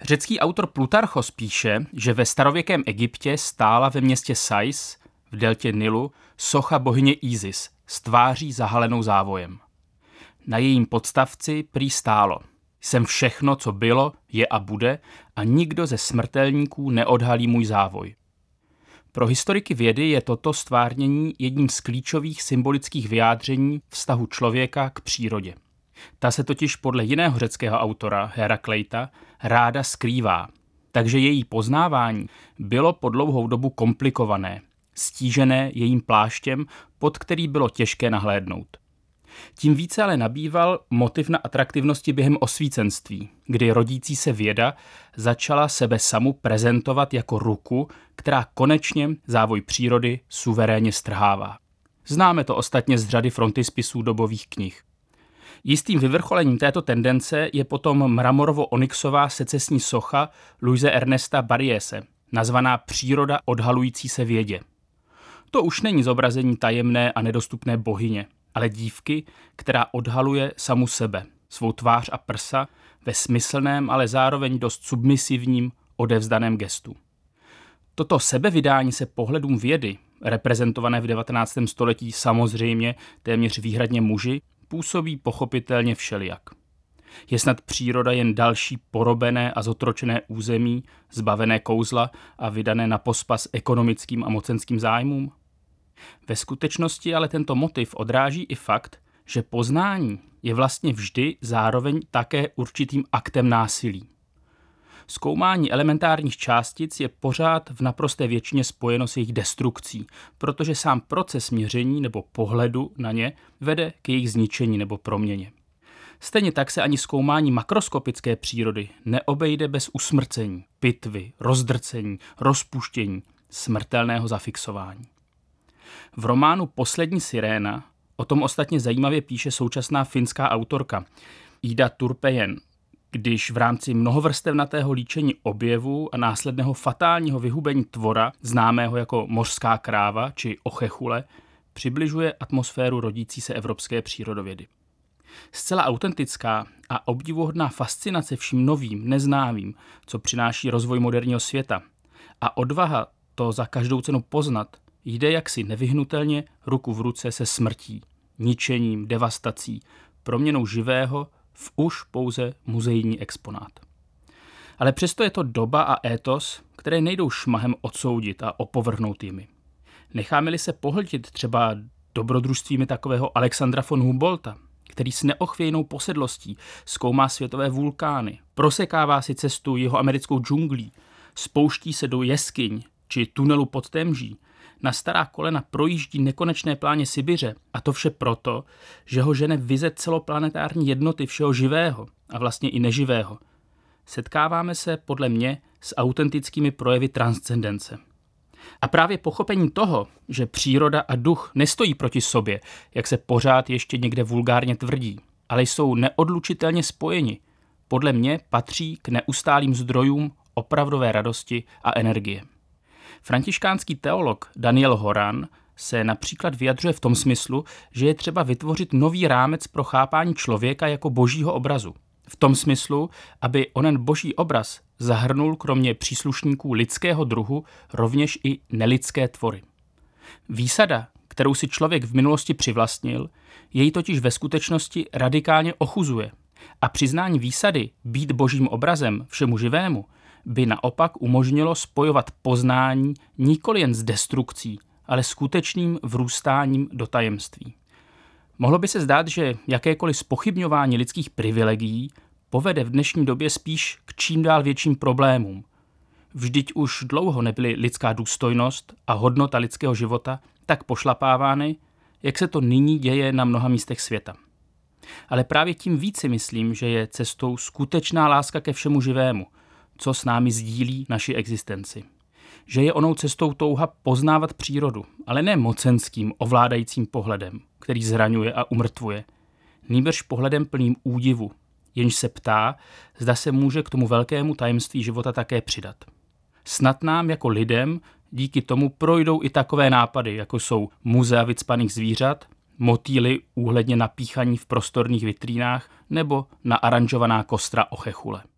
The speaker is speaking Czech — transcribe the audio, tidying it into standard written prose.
Řecký autor Plutarchos píše, že ve starověkém Egyptě stála ve městě Sais v deltě Nilu socha bohyně Isis s tváří zahalenou závojem. Na jejím podstavci prý stálo: Jsem všechno, co bylo, je a bude, a nikdo ze smrtelníků neodhalí můj závoj. Pro historiky vědy je toto stvárnění jedním z klíčových symbolických vyjádření vztahu člověka k přírodě. Ta se totiž podle jiného řeckého autora, Herakleita, ráda skrývá, takže její poznávání bylo po dlouhou dobu komplikované, stížené jejím pláštěm, pod který bylo těžké nahlédnout. Tím více ale nabýval motiv na atraktivnosti během osvícenství, kdy rodící se věda začala sebe samu prezentovat jako ruku, která konečně závoj přírody suverénně strhává. Známe to ostatně z řady frontispisů dobových knih. Jistým vyvrcholením této tendence je potom mramorovo-onyxová secesní socha Luise Ernesta Barriese, nazvaná Příroda odhalující se vědě. To už není zobrazení tajemné a nedostupné bohyně, ale dívky, která odhaluje samu sebe, svou tvář a prsa ve smyslném, ale zároveň dost submisivním, odevzdaném gestu. Toto sebevydání se pohledům vědy, reprezentované v 19. století samozřejmě téměř výhradně muži, působí pochopitelně všelijak. Je snad příroda jen další porobené a zotročené území, zbavené kouzla a vydané na pospas ekonomickým a mocenským zájmům? Ve skutečnosti ale tento motiv odráží i fakt, že poznání je vlastně vždy zároveň také určitým aktem násilí. Zkoumání elementárních částic je pořád v naprosté většině spojeno s jejich destrukcí, protože sám proces měření nebo pohledu na ně vede k jejich zničení nebo proměně. Stejně tak se ani zkoumání makroskopické přírody neobejde bez usmrcení, pitvy, rozdrcení, rozpuštění, smrtelného zafixování. V románu Poslední siréna o tom ostatně zajímavě píše současná finská autorka Ida Turpejen, když v rámci mnohovrstevnatého líčení objevu a následného fatálního vyhubení tvora, známého jako mořská kráva či ochechule, přibližuje atmosféru rodící se evropské přírodovědy. Zcela autentická a obdivuhodná fascinace vším novým, neznámým, co přináší rozvoj moderního světa, a odvaha to za každou cenu poznat, jde jaksi nevyhnutelně ruku v ruce se smrtí, ničením, devastací, proměnou živého v už pouze muzejní exponát. Ale přesto je to doba a étos, které nejdou šmahem odsoudit a opovrhnout jimi. Necháme-li se pohltit třeba dobrodružstvími takového Alexandra von Humboldta, který s neochvějnou posedlostí zkoumá světové vulkány, prosekává si cestu jihoamerickou džunglí, spouští se do jeskyň či tunelu pod Temží, na stará kolena projíždí nekonečné pláně Sibiře, a to vše proto, že ho žene vize celoplanetární jednoty všeho živého a vlastně i neživého. Setkáváme se podle mě s autentickými projevy transcendence. A právě pochopení toho, že příroda a duch nestojí proti sobě, jak se pořád ještě někde vulgárně tvrdí, ale jsou neodlučitelně spojeni, podle mě patří k neustálým zdrojům opravdové radosti a energie. Františkánský teolog Daniel Horan se například vyjadřuje v tom smyslu, že je třeba vytvořit nový rámec pro chápání člověka jako božího obrazu. V tom smyslu, aby onen boží obraz zahrnul kromě příslušníků lidského druhu rovněž i nelidské tvory. Výsada, kterou si člověk v minulosti přivlastnil, jej totiž ve skutečnosti radikálně ochuzuje. A přiznání výsady být božím obrazem všemu živému by naopak umožnilo spojovat poznání nikoli jen s destrukcí, ale skutečným vrůstáním do tajemství. Mohlo by se zdát, že jakékoliv zpochybňování lidských privilegií povede v dnešní době spíš k čím dál větším problémům. Vždyť už dlouho nebyly lidská důstojnost a hodnota lidského života tak pošlapávány, jak se to nyní děje na mnoha místech světa. Ale právě tím více myslím, že je cestou skutečná láska ke všemu živému, co s námi sdílí naši existenci. Že je onou cestou touha poznávat přírodu, ale ne mocenským, ovládajícím pohledem, který zraňuje a umrtvuje, nýbrž pohledem plným údivu, jenž se ptá, zda se může k tomu velkému tajemství života také přidat. Snad nám jako lidem díky tomu projdou i takové nápady, jako jsou muzea vycpaných zvířat, motýly úhledně napíchaní v prostorných vitrínách nebo naaranžovaná kostra ochechule.